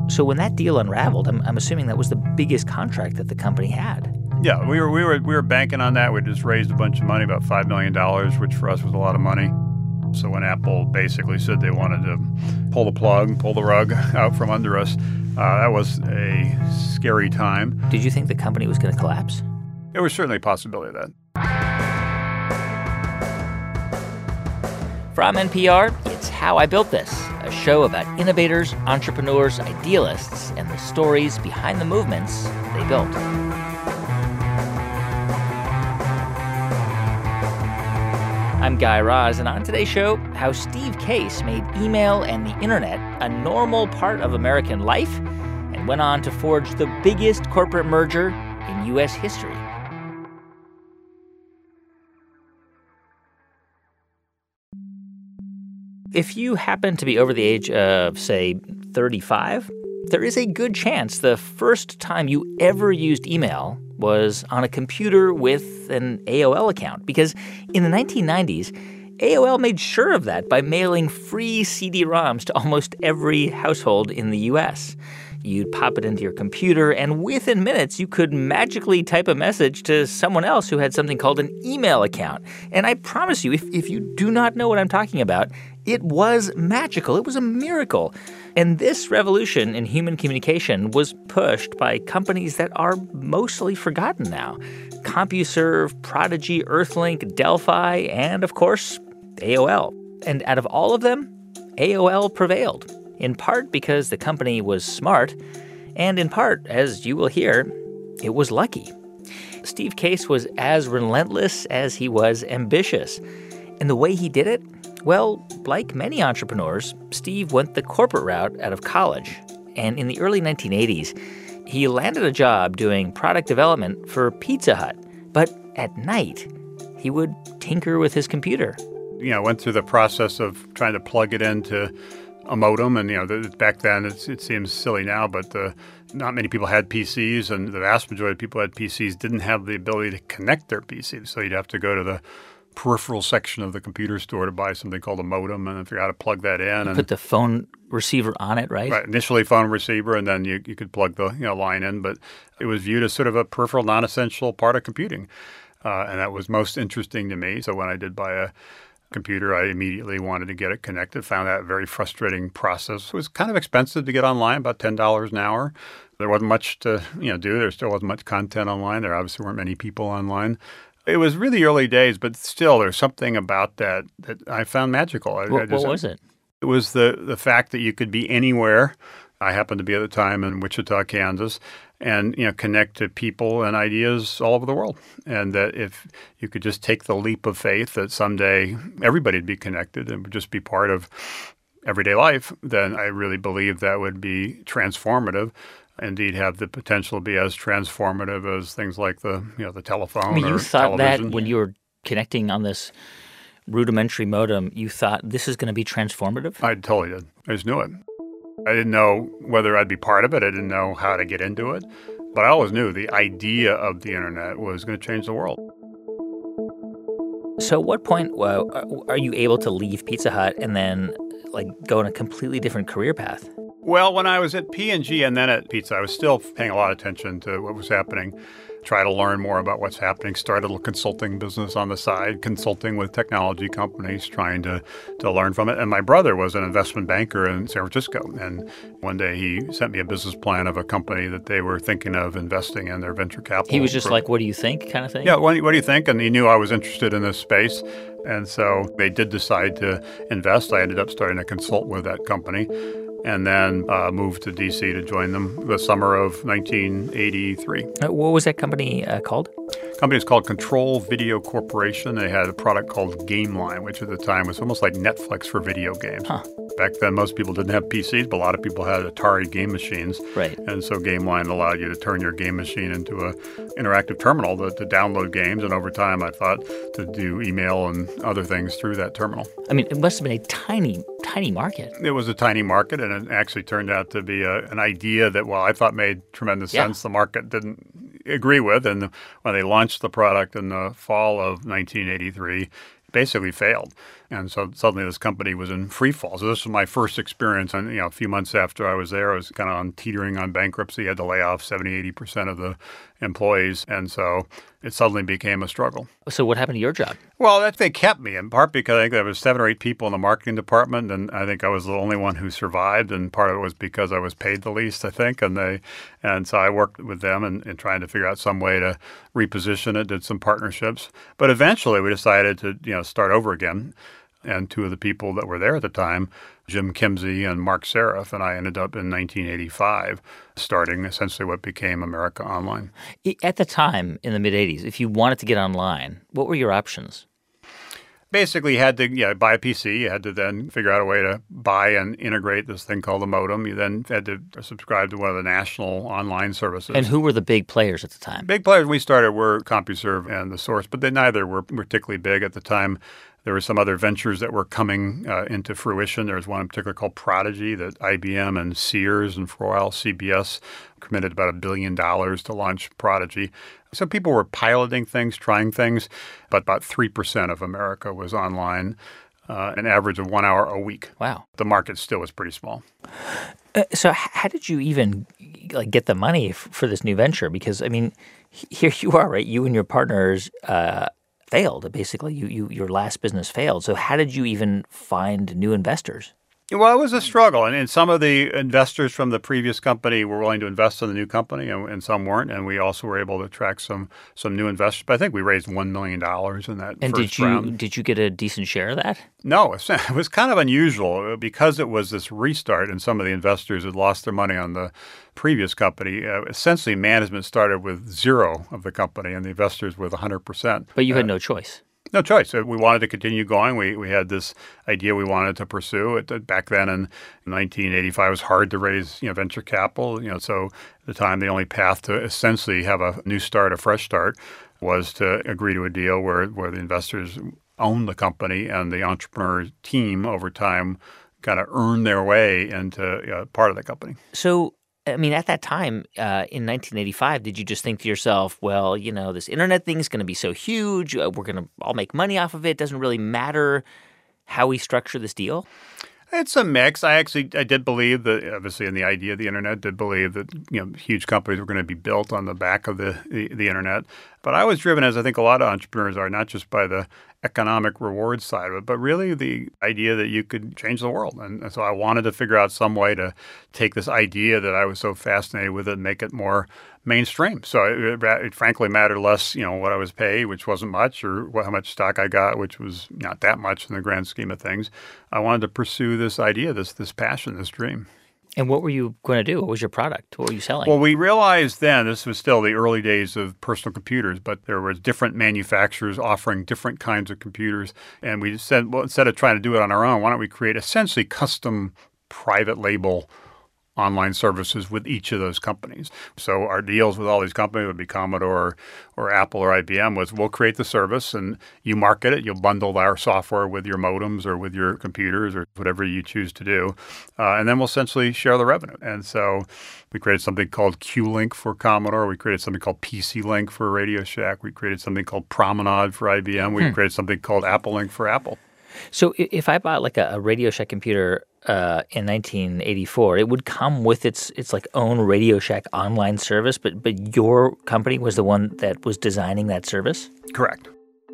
So when that deal unraveled, I'm assuming that was the biggest contract that the company had. Yeah, we were banking on that. We just raised a bunch of money, about $5 million, which for us was a lot of money. So when Apple basically said they wanted to pull the rug out from under us, that was a scary time. Did you think the company was going to collapse? There was certainly a possibility of that. From NPR, it's How I Built This, a show about innovators, entrepreneurs, idealists, and the stories behind the movements they built. I'm Guy Raz, and on today's show, how Steve Case made email and the internet a normal part of American life and went on to forge the biggest corporate merger in U.S. history. If you happen to be over the age of, say, 35, there is a good chance the first time you ever used email was on a computer with an AOL account. Because in the 1990s, AOL made sure of that by mailing free CD-ROMs to almost every household in the U.S. You'd pop it into your computer, and within minutes, you could magically type a message to someone else who had something called an email account. And I promise you, if you do not know what I'm talking about, it was magical. It was a miracle. And this revolution in human communication was pushed by companies that are mostly forgotten now. CompuServe, Prodigy, Earthlink, Delphi, and, of course, AOL. And out of all of them, AOL prevailed, in part because the company was smart, and in part, as you will hear, it was lucky. Steve Case was as relentless as he was ambitious. And the way he did it? Well, like many entrepreneurs, Steve went the corporate route out of college. And in the early 1980s, he landed a job doing product development for Pizza Hut. But at night, he would tinker with his computer. Went through the process of trying to plug it into a modem. And, back then, it seems silly now, but not many people had PCs. And the vast majority of people who had PCs didn't have the ability to connect their PCs. So you'd have to go to the peripheral section of the computer store to buy something called a modem and figure out how to plug that in. Put the phone receiver on it, right? Right. Initially phone receiver, and then you could plug the line in. But it was viewed as sort of a peripheral, non-essential part of computing. And that was most interesting to me. So when I did buy a computer, I immediately wanted to get it connected. Found that a very frustrating process. It was kind of expensive to get online, about $10 an hour. There wasn't much to do. There still wasn't much content online. There obviously weren't many people online. It was really early days, but still there's something about that I found magical. What was it? It was the fact that you could be anywhere. I happened to be at the time in Wichita, Kansas, and connect to people and ideas all over the world. And that if you could just take the leap of faith that someday everybody would be connected and would just be part of everyday life, then I really believe that would be transformative. Indeed have the potential to be as transformative as things like the telephone or you thought television. That when you were connecting on this rudimentary modem, you thought this is going to be transformative? I totally did. I just knew it. I didn't know whether I'd be part of it. I didn't know how to get into it. But I always knew the idea of the internet was going to change the world. So at what point are you able to leave Pizza Hut and then go in a completely different career path? Well, when I was at P&G and then at Pizza, I was still paying a lot of attention to what was happening, try to learn more about what's happening, started a little consulting business on the side, consulting with technology companies, trying to learn from it. And my brother was an investment banker in San Francisco. And one day he sent me a business plan of a company that they were thinking of investing in their venture capital. He was just like, what do you think kind of thing? Yeah, what do you think? And he knew I was interested in this space. And so they did decide to invest. I ended up starting to consult with that company. And then moved to D.C. to join them the summer of 1983. What was that company called? The company is called Control Video Corporation. They had a product called GameLine, which at the time was almost like Netflix for video games. Huh. Back then, most people didn't have PCs, but a lot of people had Atari game machines. Right. And so GameLine allowed you to turn your game machine into an interactive terminal to download games. And over time, I thought to do email and other things through that terminal. I mean, it must have been a tiny market. It was a tiny market, and it actually turned out to be an idea that, I thought made tremendous sense. The market didn't agree with. And when they launched the product in the fall of 1983, basically failed. And so suddenly this company was in free fall. So this was my first experience. And, a few months after I was there, I was kind of teetering on bankruptcy. I had to lay off 70-80% of the employees. And so it suddenly became a struggle. So what happened to your job? Well, they kept me, in part because I think there was 7 or 8 people in the marketing department, and I think I was the only one who survived, and part of it was because I was paid the least, I think, and so I worked with them in trying to figure out some way to reposition it, did some partnerships. But eventually we decided to start over again, and 2 of the people that were there at the time, Jim Kimsey and Mark Serif, and I ended up in 1985 starting essentially what became America Online. At the time, in the mid-'80s, if you wanted to get online, what were your options? Basically, you had to buy a PC. You had to then figure out a way to buy and integrate this thing called a modem. You then had to subscribe to one of the national online services. And who were the big players at the time? Big players we started were CompuServe and The Source, but they neither were particularly big at the time. There were some other ventures that were coming into fruition. There was one in particular called Prodigy that IBM and Sears and for a while CBS committed about $1 billion to launch Prodigy. So people were piloting things, trying things, but about 3% of America was online, an average of 1 hour a week. Wow. The market still was pretty small. So how did you even get the money for this new venture? Because, here you are, right? You and your partners failed. Basically, your last business failed. So how did you even find new investors? Well, it was a struggle. And some of the investors from the previous company were willing to invest in the new company, and some weren't. And we also were able to attract some new investors. But I think we raised $1 million in that first round. And did you get a decent share of that? No, it was kind of unusual because it was this restart and some of the investors had lost their money on the previous company. Essentially, management started with 0 of the company and the investors with 100%. But you had no choice. No choice. We wanted to continue going. We had this idea we wanted to pursue. Back then in 1985, it was hard to raise venture capital. So at the time, the only path to essentially have a new start, a fresh start, was to agree to a deal where the investors owned the company and the entrepreneur team over time kind of earned their way into part of the company. So at that time, in 1985, did you just think to yourself, well, this internet thing is going to be so huge, we're going to all make money off of it. It doesn't really matter how we structure this deal? It's a mix. I did believe that, obviously, in the idea of the internet, did believe that huge companies were going to be built on the back of the internet. But I was driven, as I think a lot of entrepreneurs are, not just by the economic reward side of it, but really the idea that you could change the world. And so I wanted to figure out some way to take this idea that I was so fascinated with it and make it more mainstream. So it frankly mattered less, what I was paid, which wasn't much, or how much stock I got, which was not that much in the grand scheme of things. I wanted to pursue this idea, this passion, this dream. And what were you going to do? What was your product? What were you selling? Well, we realized then, this was still the early days of personal computers, but there was different manufacturers offering different kinds of computers. And we said, well, instead of trying to do it on our own, why don't we create essentially custom private label online services with each of those companies. So our deals with all these companies would be Commodore or Apple or IBM was we'll create the service and you market it. You'll bundle our software with your modems or with your computers or whatever you choose to do. And then we'll essentially share the revenue. And so we created something called Q-Link for Commodore. We created something called PC-Link for Radio Shack. We created something called Promenade for IBM. We created something called Apple Link for Apple. So if I bought like a Radio Shack computer in 1984, it would come with its own Radio Shack online service, but your company was the one that was designing that service? Correct.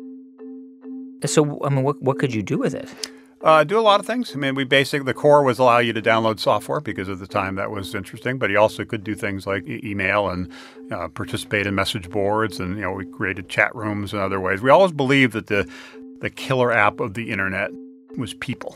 So, what could you do with it? Do a lot of things. The core was allow you to download software because at the time that was interesting, but you also could do things like email and participate in message boards, and we created chat rooms and other ways. We always believed that the killer app of the internet was people.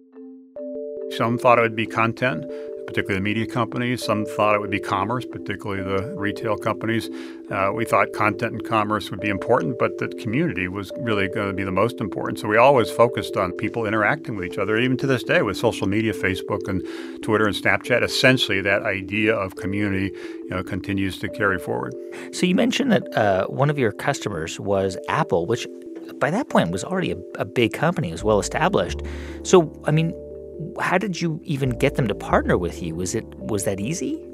Some thought it would be content, particularly the media companies. Some thought it would be commerce, particularly the retail companies. We thought content and commerce would be important, but that community was really going to be the most important. So we always focused on people interacting with each other, even to this day with social media, Facebook and Twitter and Snapchat. Essentially, that idea of community continues to carry forward. So you mentioned that one of your customers was Apple, which by that point was already a big company, it was well established. So, how did you even get them to partner with you? Was that easy?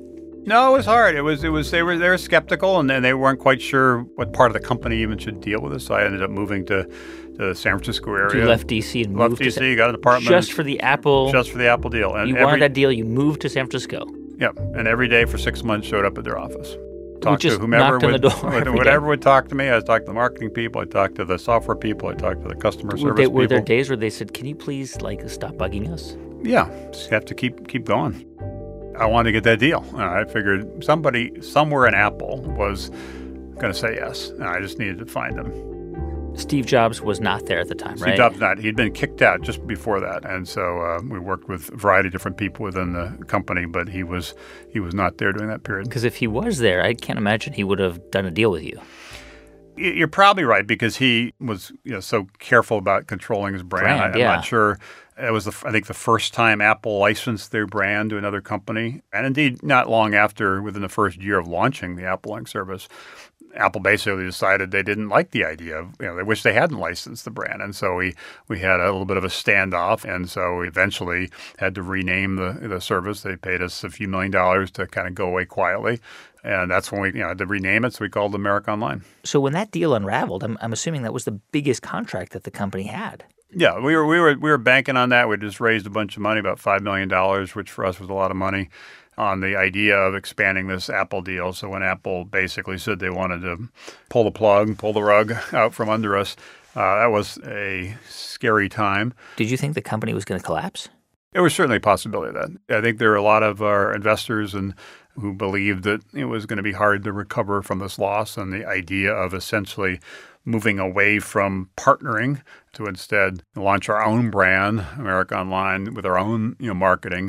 No, it was hard. It was they were skeptical, and then they weren't quite sure what part of the company even should deal with this. So I ended up moving to the San Francisco area. So you left D.C. and moved to D.C., got an apartment. Just for the Apple deal. And you wanted that deal, you moved to San Francisco. Yeah, and every day for 6 months showed up at their office. Talked to whomever knocked on the door whatever would talk to me. I talked to the marketing people. I talked to the software people. I talked to the customer service people. Were there days where they said, "Can you please stop bugging us?" Yeah, just have to keep going. I wanted to get that deal. I figured somebody somewhere in Apple was going to say yes, and I just needed to find them. Steve Jobs was not there at the time, right? Steve Jobs not. He'd been kicked out just before that, and so we worked with a variety of different people within the company, but he was not there during that period. Because if he was there, I can't imagine he would have done a deal with you. You're probably right, because he was so careful about controlling his brand. I'm not sure. It was, I think, the first time Apple licensed their brand to another company. And indeed, not long after, within the first year of launching the Apple Inc. service, Apple basically decided they didn't like the idea of, they wish they hadn't licensed the brand. And so we had a little bit of a standoff. And so we eventually had to rename the service. They paid us a few $1 million to kind of go away quietly. And that's when we had to rename it. So we called it America Online. So when that deal unraveled, I'm assuming that was the biggest contract that the company had. Yeah, we were banking on that. We just raised a bunch of money, about $5 million, which for us was a lot of money, on the idea of expanding this Apple deal. So when Apple basically said they wanted to pull the rug out from under us, that was a scary time. Did you think the company was going to collapse? There was certainly a possibility of that. I think there were a lot of our investors who believed that it was going to be hard to recover from this loss, and the idea of essentially moving away from partnering to instead launch our own brand, America Online, with our own marketing,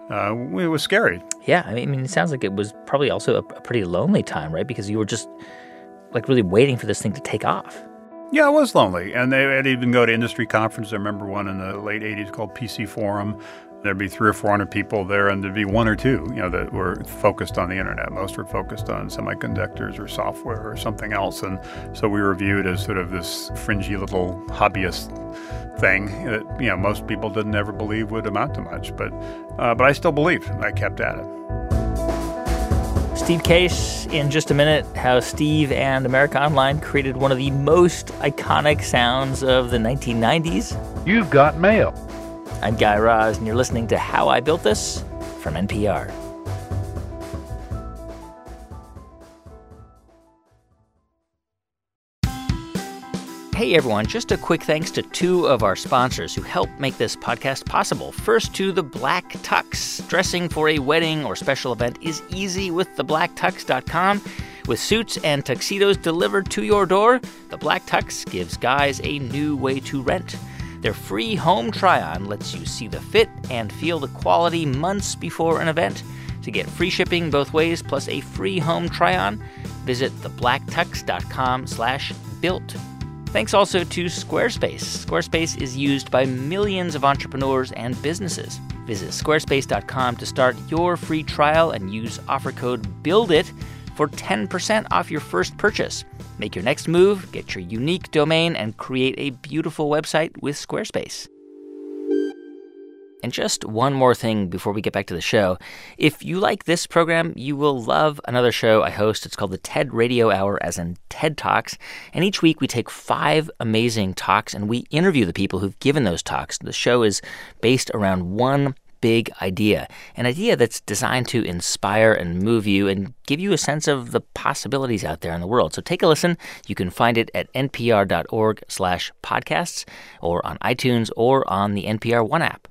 it was scary. Yeah, I mean, it sounds like it was probably also a pretty lonely time, right? Because you were just really waiting for this thing to take off. Yeah, it was lonely. And they'd even go to industry conferences. I remember one in the late 80s called PC Forum. There'd be 300 or 400 people there, and there'd be one or two, that were focused on the internet. Most were focused on semiconductors or software or something else. And so we were viewed as sort of this fringy little hobbyist thing that, most people didn't ever believe would amount to much. But I still believed. I kept at it. Steve Case, in just a minute, how Steve and America Online created one of the most iconic sounds of the 1990s. You've got mail. I'm Guy Raz, and you're listening to How I Built This from NPR. Hey everyone, just a quick thanks to two of our sponsors who help make this podcast possible. First, to the Black Tux. Dressing for a wedding or special event is easy with theblacktux.com. With suits and tuxedos delivered to your door, the Black Tux gives guys a new way to rent. Their free home try-on lets you see the fit and feel the quality months before an event. To get free shipping both ways plus a free home try-on, visit theblacktux.com/built. Thanks also to Squarespace. Squarespace is used by millions of entrepreneurs and businesses. Visit squarespace.com to start your free trial and use offer code BUILDIT for 10% off your first purchase. Make your next move, get your unique domain, and create a beautiful website with Squarespace. And just one more thing before we get back to the show. If you like this program, you will love another show I host. It's called the TED Radio Hour, as in TED Talks. And each week we take 5 amazing talks and we interview the people who've given those talks. The show is based around one big idea, an idea that's designed to inspire and move you and give you a sense of the possibilities out there in the world. So take a listen. You can find it at npr.org/podcasts or on iTunes or on the NPR One app.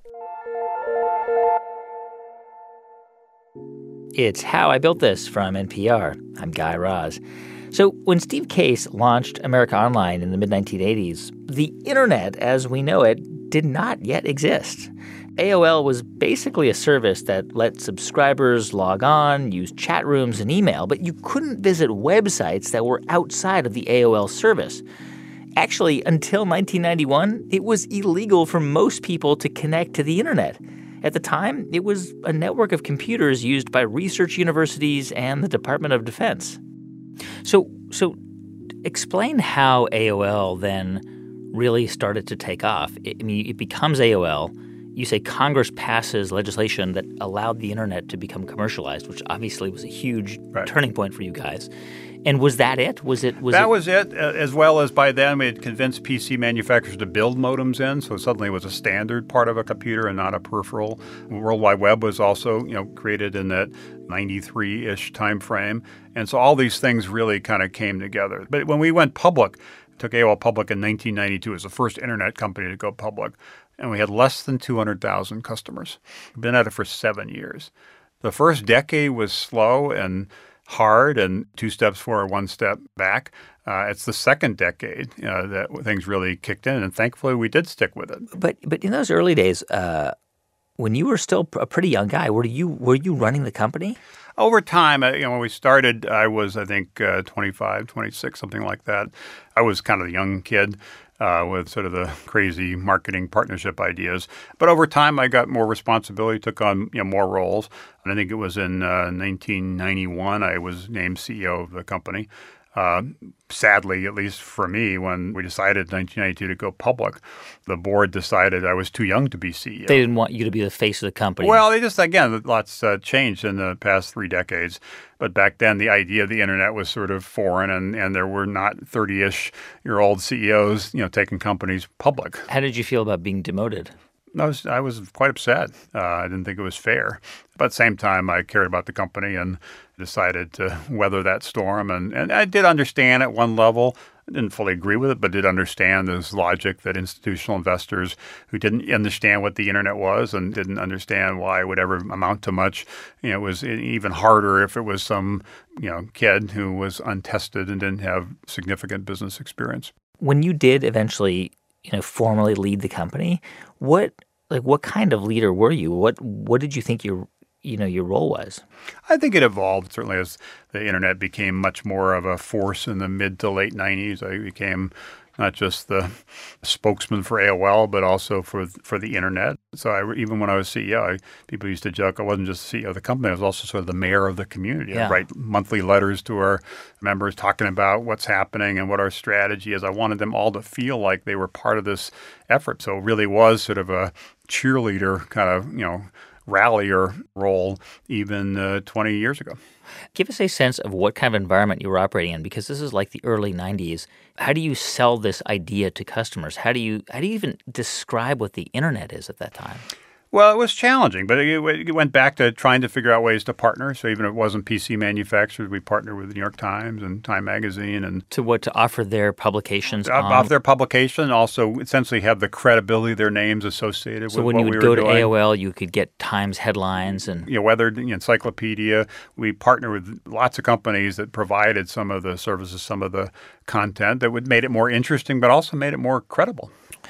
It's How I Built This from NPR. I'm Guy Raz. So when Steve Case launched America Online in the mid-1980s, the internet as we know it did not yet exist. AOL was basically a service that let subscribers log on, use chat rooms and email, but you couldn't visit websites that were outside of the AOL service. Actually, until 1991, it was illegal for most people to connect to the internet. At the time, it was a network of computers used by research universities and the Department of Defense. So explain how AOL then really started to take off. It becomes AOL. you say Congress passes legislation that allowed the internet to become commercialized, which obviously was a huge turning point for you guys. And was that it? That was it, as well as by then we had convinced PC manufacturers to build modems in, so suddenly it was a standard part of a computer and not a peripheral. World Wide Web was also, created in that 93-ish time frame. And so all these things really kind of came together. But when we went public, took AOL public in 1992 as the first internet company to go public, and we had less than 200,000 customers. We've been at it for 7 years. The first decade was slow and hard and 2 steps forward, 1 step back. It's the second decade that things really kicked in, and thankfully we did stick with it. But in those early days, when you were still a pretty young guy, were you running the company? Over time, when we started, I was, I think, 25, 26, something like that. I was kind of a young kid with sort of the crazy marketing partnership ideas. But over time, I got more responsibility, took on more roles. And I think it was in 1991 I was named CEO of the company. Sadly, at least for me, when we decided in 1992 to go public, the board decided I was too young to be CEO. They didn't want you to be the face of the company. Well, they just, again, lots changed in the past 3 decades. But back then, the idea of the internet was sort of foreign, and there were not 30-ish-year-old CEOs, taking companies public. How did you feel about being demoted? I was quite upset. I didn't think it was fair. But at the same time, I cared about the company and decided to weather that storm. And I did understand at one level, didn't fully agree with it, but did understand this logic that institutional investors who didn't understand what the internet was and didn't understand why it would ever amount to much, it was even harder if it was some, kid who was untested and didn't have significant business experience. When you did eventually formally lead the company, what kind of leader were you? What did you think your role was? I think it evolved certainly as the internet became much more of a force in the mid to late 90s. I became not just the spokesman for AOL, but also for the internet. So even when I was CEO, people used to joke I wasn't just the CEO of the company, I was also sort of the mayor of the community. Yeah. I'd write monthly letters to our members talking about what's happening and what our strategy is. I wanted them all to feel like they were part of this effort. So it really was sort of a cheerleader kind of, rallier role even 20 years ago. Give us a sense of what kind of environment you were operating in, because this is like the early 90s. How do you sell this idea to customers? How do you even describe what the internet is at that time? Well, it was challenging, but it went back to trying to figure out ways to partner. So even if it wasn't PC manufacturers, we partnered with the New York Times and Time Magazine. And to offer their publications? Off their publication, also essentially have the credibility of their names associated with what we were doing. So when you would go to AOL, you could get Times headlines and... Weather Encyclopedia. We partnered with lots of companies that provided some of the services, some of the content that made it more interesting, but also made it more credible.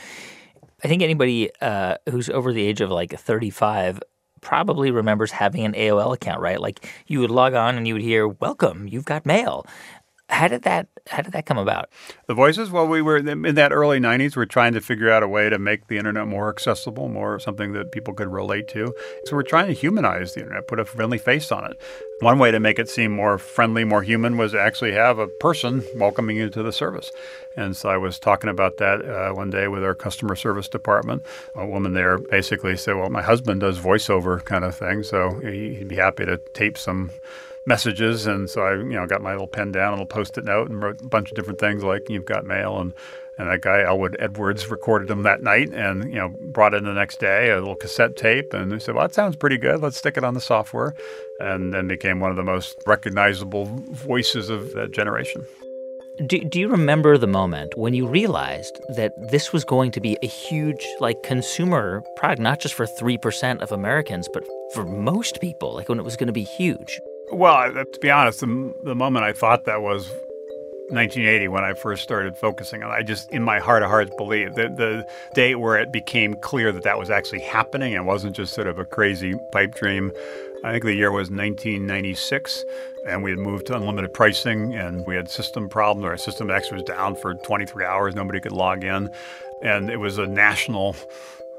I think anybody who's over the age of 35 probably remembers having an AOL account, right? Like you would log on and you would hear, "Welcome, you've got mail." How did that come about? The voices? Well, we were in that early 90s. We're trying to figure out a way to make the internet more accessible, more something that people could relate to. So we're trying to humanize the internet, put a friendly face on it. One way to make it seem more friendly, more human was to actually have a person welcoming you to the service. And so I was talking about that one day with our customer service department. A woman there basically said, well, my husband does voiceover kind of thing, so he'd be happy to tape some messages. And so I got my little pen down, a little Post-it note, and wrote a bunch of different things like "You've got mail," and that guy Elwood Edwards recorded them that night and brought in the next day a little cassette tape, and they said, "Well, that sounds pretty good. Let's stick it on the software," and then became one of the most recognizable voices of that generation. Do you remember the moment when you realized that this was going to be a huge consumer product, not just for 3% of Americans, but for most people, when it was going to be huge? Well, to be honest, the moment I thought that was 1980 when I first started focusing on it. I just, in my heart of hearts, believed that the day where it became clear that was actually happening and wasn't just sort of a crazy pipe dream. I think the year was 1996, and we had moved to unlimited pricing, and we had system problems. Our system actually was down for 23 hours. Nobody could log in. And it was a national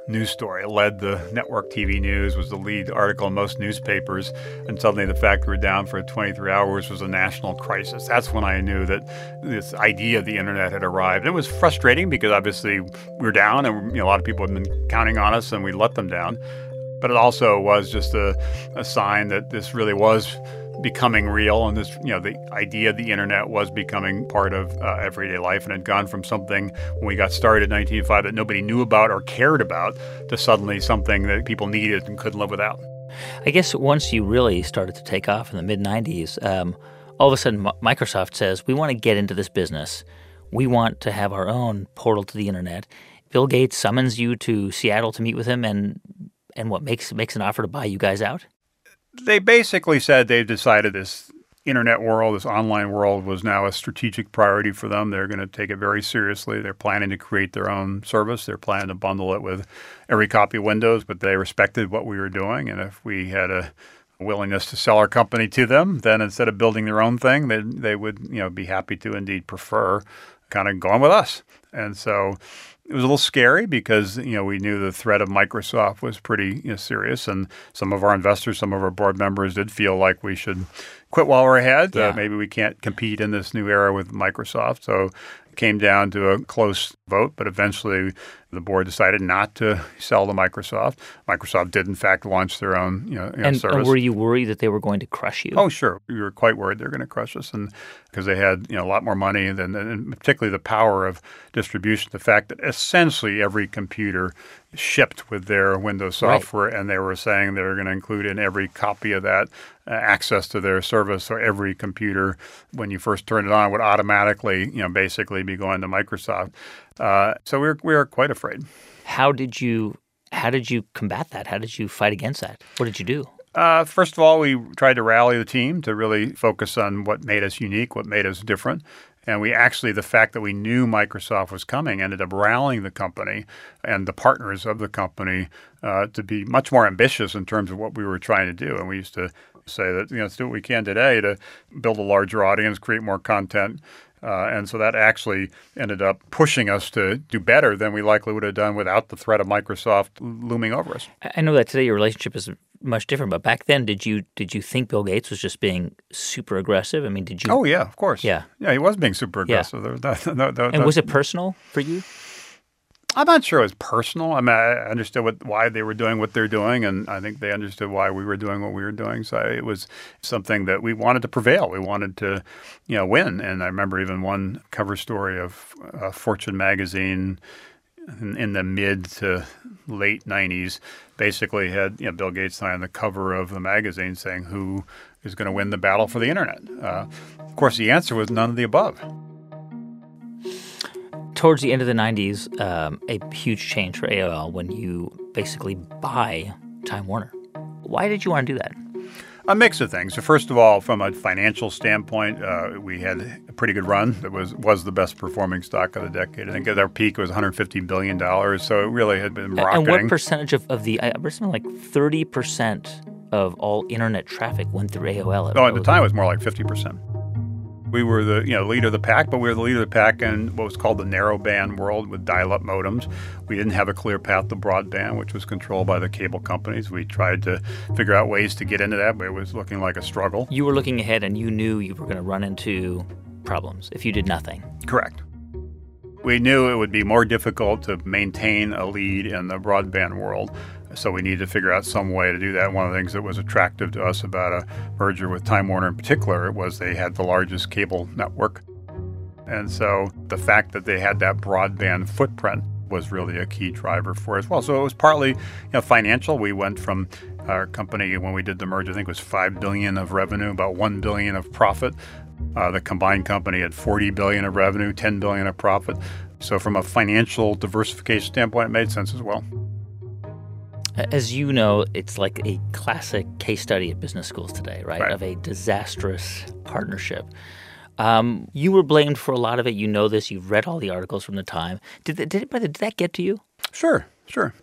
news story. It led the network TV news, was the lead article in most newspapers, and suddenly the fact we were down for 23 hours was a national crisis. That's when I knew that this idea of the internet had arrived. It was frustrating because obviously we were down, and a lot of people had been counting on us, and we let them down. But it also was just a sign that this really was becoming real, and this, the idea of the internet was becoming part of everyday life, and had gone from something when we got started in 1985 that nobody knew about or cared about to suddenly something that people needed and couldn't live without. I guess once you really started to take off in the mid-'90s, all of a sudden Microsoft says, we want to get into this business. We want to have our own portal to the internet. Bill Gates summons you to Seattle to meet with him, and what makes an offer to buy you guys out? They basically said they've decided this internet world, this online world, was now a strategic priority for them. They're going to take it very seriously. They're planning to create their own service. They're planning to bundle it with every copy of Windows, but they respected what we were doing. And if we had a willingness to sell our company to them, then instead of building their own thing, they would be happy to indeed prefer kind of going with us. And so it was a little scary because, we knew the threat of Microsoft was pretty serious, and some of our investors, some of our board members did feel like we should quit while we're ahead. Yeah. Maybe we can't compete in this new era with Microsoft. So it came down to a close vote, but eventually the board decided not to sell to Microsoft. Microsoft did, in fact, launch their own service. And were you worried that they were going to crush you? Oh, sure. We were quite worried they were going to crush us, and because they had a lot more money and particularly the power of distribution, the fact that essentially every computer shipped with their Windows software, right. And they were saying they were going to include in every copy of that access to their service. So every computer, when you first turned it on, would automatically, basically be going to Microsoft. So we were quite afraid. How did you combat that? How did you fight against that? What did you do? First of all, we tried to rally the team to really focus on what made us unique, what made us different. And we actually, the fact that we knew Microsoft was coming, ended up rallying the company and the partners of the company to be much more ambitious in terms of what we were trying to do. And we used to say that, let's do what we can today to build a larger audience, create more content. And so that actually ended up pushing us to do better than we likely would have done without the threat of Microsoft looming over us. I know that today your relationship is much different, but back then, did you think Bill Gates was just being super aggressive? I mean, did you? Oh, yeah, of course. Yeah, he was being super aggressive. Yeah. And was it personal for you? I'm not sure it was personal. I mean, I understood why they were doing what they're doing, and I think they understood why we were doing what we were doing. So it was something that we wanted to prevail. We wanted to, win. And I remember even one cover story of Fortune magazine in the mid to late 90s basically had Bill Gates on the cover of the magazine saying who is going to win the battle for the internet. Of course, the answer was none of the above. Towards the end of the 90s, a huge change for AOL when you basically buy Time Warner. Why did you want to do that? A mix of things. So first of all, from a financial standpoint, we had a pretty good run. It was the best performing stock of the decade. I think at our peak it was $150 billion. So it really had been rocketing. And what percentage of the, I remember like 30% of all internet traffic went through AOL? No, at the time it was more like 50%. We were the leader of the pack, but we were the leader of the pack in what was called the narrowband world with dial-up modems. We didn't have a clear path to broadband, which was controlled by the cable companies. We tried to figure out ways to get into that, but it was looking like a struggle. You were looking ahead, and you knew you were going to run into problems if you did nothing. Correct. We knew it would be more difficult to maintain a lead in the broadband world, so we needed to figure out some way to do that. One of the things that was attractive to us about a merger with Time Warner in particular was they had the largest cable network. And so the fact that they had that broadband footprint was really a key driver for us. Well, so it was partly financial. We went from our company, when we did the merger, I think it was $5 billion of revenue, about $1 billion of profit. The combined company had $40 billion of revenue, $10 billion of profit. So from a financial diversification standpoint, it made sense as well. As you know, it's like a classic case study at business schools today, right? Of a disastrous partnership. You were blamed for a lot of it. You know this. You've read all the articles from the time. Did that get to you? Sure.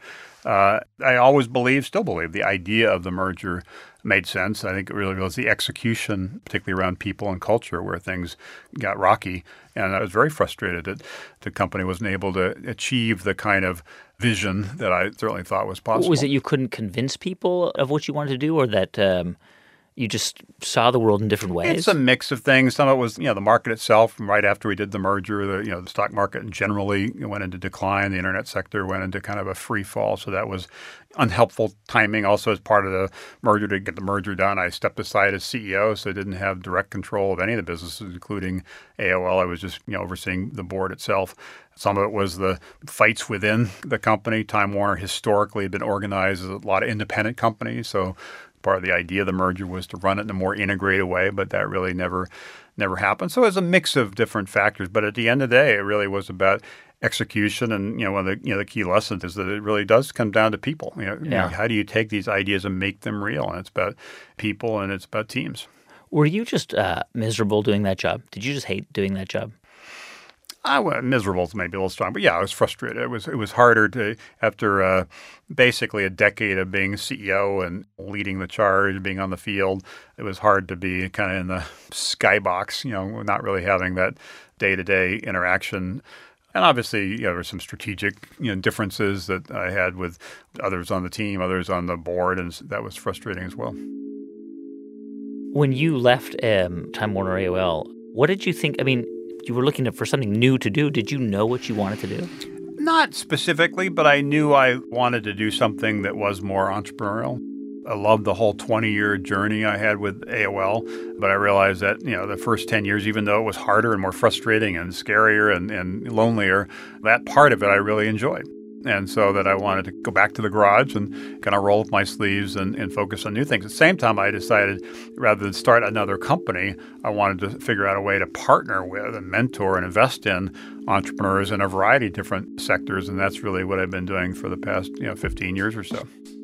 I always still believe, the idea of the merger made sense. I think it really was the execution, particularly around people and culture, where things got rocky. And I was very frustrated that the company wasn't able to achieve the kind of vision that I certainly thought was possible. Was it you couldn't convince people of what you wanted to do, or that you just saw the world in different ways? It's a mix of things. Some of it was, the market itself. Right after we did the merger, the stock market generally went into decline. The internet sector went into kind of a free fall. So that was unhelpful timing. Also, as part of the merger, to get the merger done, I stepped aside as CEO, so I didn't have direct control of any of the businesses, including AOL. I was just overseeing the board itself. Some of it was the fights within the company. Time Warner historically had been organized as a lot of independent companies, so part of the idea of the merger was to run it in a more integrated way, but that really never happened. So it was a mix of different factors. But at the end of the day, it really was about execution. And one of the key lessons is that it really does come down to people. How do you take these ideas and make them real? And it's about people and it's about teams. Were you just miserable doing that job? Did you just hate doing that job? Miserable is maybe a little strong, but yeah, I was frustrated. It was harder to, after basically a decade of being CEO and leading the charge, being on the field, it was hard to be kind of in the skybox, not really having that day-to-day interaction. And obviously, there were some strategic differences that I had with others on the team, others on the board, and that was frustrating as well. When you left Time Warner AOL, what did you think? I mean, you were looking for something new to do. Did you know what you wanted to do? Not specifically, but I knew I wanted to do something that was more entrepreneurial. I loved the whole 20-year journey I had with AOL, but I realized that, the first 10 years, even though it was harder and more frustrating and scarier and lonelier, that part of it I really enjoyed. And so that I wanted to go back to the garage and kind of roll up my sleeves and focus on new things. At the same time, I decided rather than start another company, I wanted to figure out a way to partner with and mentor and invest in entrepreneurs in a variety of different sectors. And that's really what I've been doing for the past 15 years or so.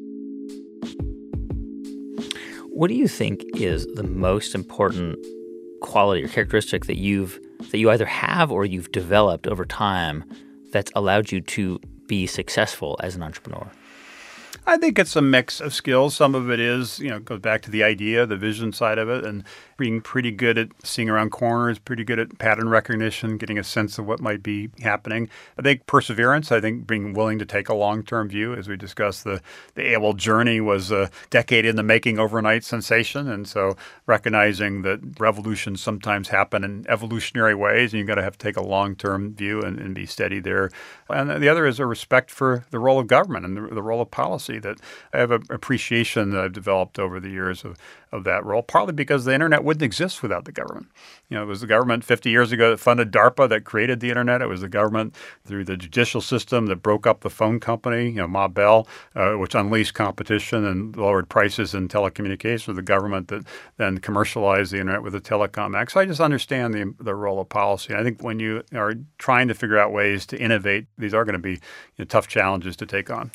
What do you think is the most important quality or characteristic that you either have or you've developed over time that's allowed you to be successful as an entrepreneur? I think it's a mix of skills. Some of it is, goes back to the idea, the vision side of it, and being pretty good at seeing around corners, pretty good at pattern recognition, getting a sense of what might be happening. I think perseverance, I think being willing to take a long-term view. As we discussed, the AOL journey was a decade in the making overnight sensation. And so recognizing that revolutions sometimes happen in evolutionary ways, and you've got to have to take a long-term view and be steady there. And the other is a respect for the role of government and the role of policy, that I have an appreciation that I've developed over the years of that role, partly because the internet wouldn't exist without the government. It was the government 50 years ago that funded DARPA that created the internet. It was the government through the judicial system that broke up the phone company, Ma Bell, which unleashed competition and lowered prices in telecommunications. The government that then commercialized the internet with the Telecom Act. So I just understand the role of policy. I think when you are trying to figure out ways to innovate, these are going to be tough challenges to take on.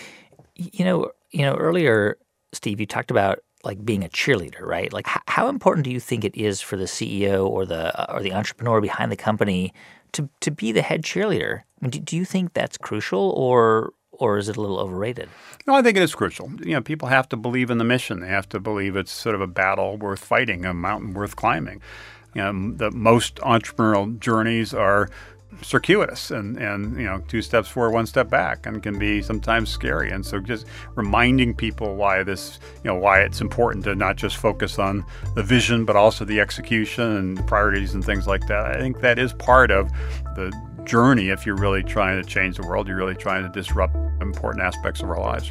Earlier, Steve, you talked about being a cheerleader, right? How important do you think it is for the CEO or the entrepreneur behind the company to be the head cheerleader? I mean, do you think that's crucial, or is it a little overrated? No, I think it is crucial. People have to believe in the mission. They have to believe it's sort of a battle worth fighting, a mountain worth climbing. The most entrepreneurial journeys are circuitous and 2 steps forward, 1 step back, and can be sometimes scary. And so just reminding people why it's important to not just focus on the vision, but also the execution and the priorities and things like that. I think that is part of the journey. If you're really trying to change the world, you're really trying to disrupt important aspects of our lives.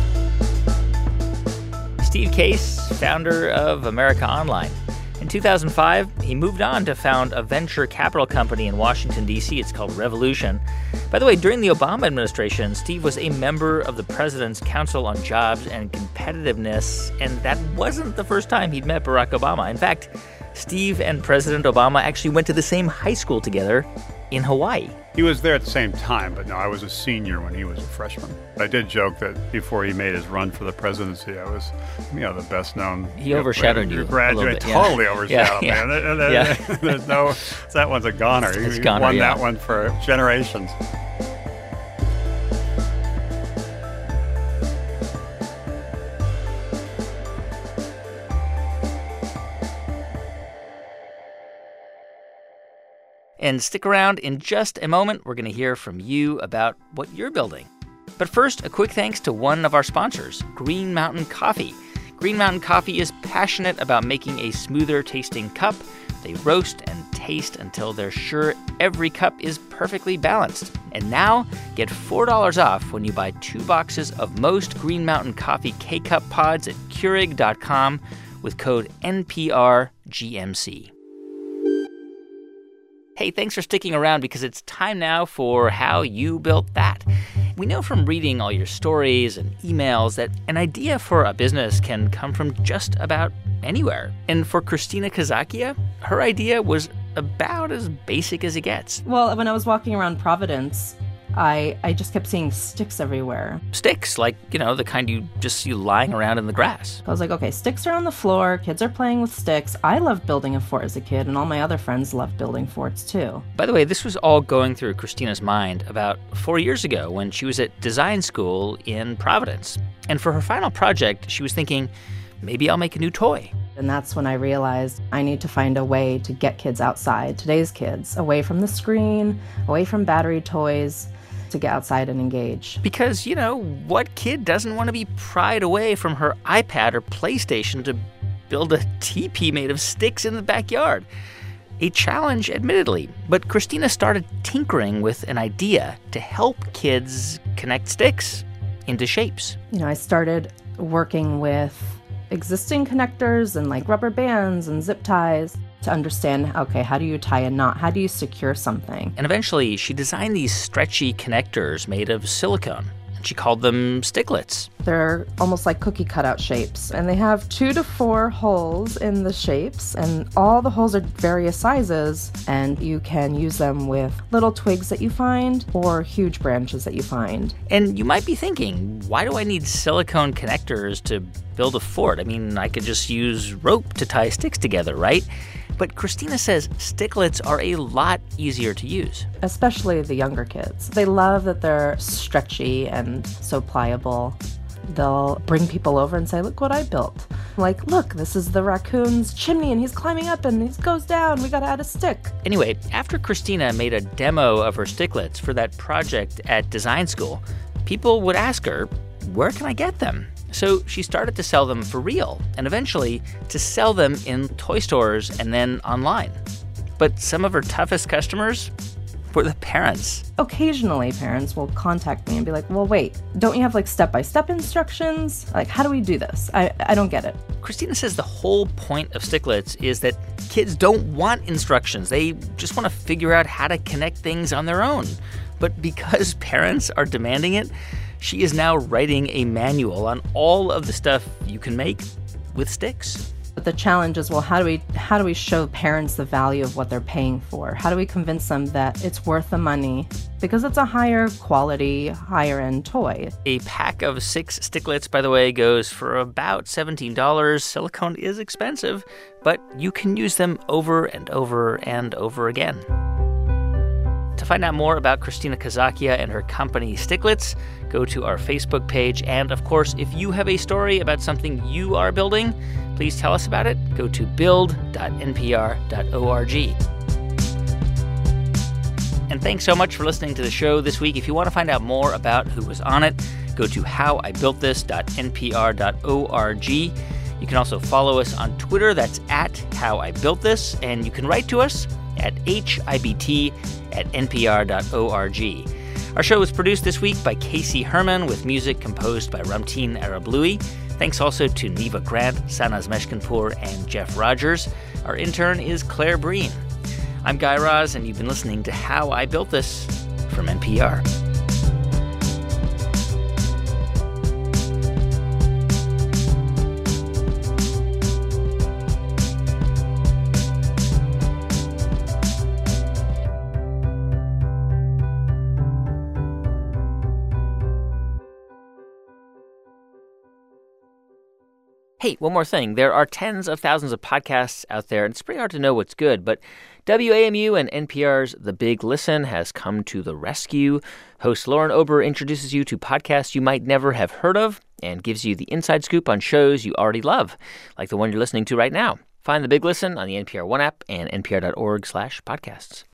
Steve Case, founder of America Online. In 2005, he moved on to found a venture capital company in Washington, D.C. It's called Revolution. By the way, during the Obama administration, Steve was a member of the President's Council on Jobs and Competitiveness, and that wasn't the first time he'd met Barack Obama. In fact, Steve and President Obama actually went to the same high school together in Hawaii. He was there at the same time, but no, I was a senior when he was a freshman. I did joke that before he made his run for the presidency, I was, the best known. He overshadowed you. Graduate, totally overshadowed, man. There's no, that one's a goner. He won that one for generations. And stick around. In just a moment, we're going to hear from you about what you're building. But first, a quick thanks to one of our sponsors, Green Mountain Coffee. Green Mountain Coffee is passionate about making a smoother tasting cup. They roast and taste until they're sure every cup is perfectly balanced. And now, get $4 off when you buy 2 boxes of most Green Mountain Coffee K-Cup pods at Keurig.com with code NPRGMC. Hey, thanks for sticking around because it's time now for How You Built That. We know from reading all your stories and emails that an idea for a business can come from just about anywhere. And for Christina Kazakia, her idea was about as basic as it gets. Well, when I was walking around Providence, I just kept seeing sticks everywhere. Sticks, like, the kind you just see lying around in the grass. I was like, okay, sticks are on the floor, kids are playing with sticks. I loved building a fort as a kid, and all my other friends loved building forts too. By the way, this was all going through Christina's mind about 4 years ago when she was at design school in Providence. And for her final project, she was thinking, maybe I'll make a new toy. And that's when I realized I need to find a way to get kids outside, today's kids, away from the screen, away from battery toys, to get outside and engage. Because, what kid doesn't want to be pried away from her iPad or PlayStation to build a teepee made of sticks in the backyard? A challenge, admittedly, but Christina started tinkering with an idea to help kids connect sticks into shapes. I started working with existing connectors and like rubber bands and zip ties to understand, okay, how do you tie a knot? How do you secure something? And eventually, she designed these stretchy connectors made of silicone. And she called them sticklets. They're almost like cookie cutout shapes. And they have 2 to 4 holes in the shapes. And all the holes are various sizes. And you can use them with little twigs that you find or huge branches that you find. And you might be thinking, why do I need silicone connectors to build a fort? I mean, I could just use rope to tie sticks together, right? But Christina says sticklets are a lot easier to use. Especially the younger kids. They love that they're stretchy and so pliable. They'll bring people over and say, look what I built. Like, look, this is the raccoon's chimney and he's climbing up and he goes down. We got to add a stick. Anyway, after Christina made a demo of her sticklets for that project at design school, people would ask her, where can I get them? So she started to sell them for real, and eventually to sell them in toy stores and then online. But some of her toughest customers were the parents. Occasionally, parents will contact me and be like, well, wait, don't you have like step-by-step instructions? Like, how do we do this? I don't get it. Christina says the whole point of sticklets is that kids don't want instructions. They just want to figure out how to connect things on their own. But because parents are demanding it, she is now writing a manual on all of the stuff you can make with sticks. But the challenge is, well, how do we show parents the value of what they're paying for? How do we convince them that it's worth the money because it's a higher quality, higher end toy? A pack of 6 sticklets, by the way, goes for about $17. Silicone is expensive, but you can use them over and over and over again. To find out more about Christina Kazakia and her company Sticklets, go to our Facebook page. And, of course, if you have a story about something you are building, please tell us about it. Go to build.npr.org. And thanks so much for listening to the show this week. If you want to find out more about who was on it, go to howibuiltthis.npr.org. You can also follow us on Twitter. That's @howibuiltthis. And you can write to us at hibt@npr.org. Our show was produced this week by Casey Herman with music composed by Ramtin Arablouei. Thanks also to Neva Grant, Sanaz Meshkinpour, and Jeff Rogers. Our intern is Claire Breen. I'm Guy Raz, and you've been listening to How I Built This from NPR. Hey, one more thing. There are tens of thousands of podcasts out there, and it's pretty hard to know what's good, but WAMU and NPR's The Big Listen has come to the rescue. Host Lauren Ober introduces you to podcasts you might never have heard of and gives you the inside scoop on shows you already love, like the one you're listening to right now. Find The Big Listen on the NPR One app and npr.org/podcasts.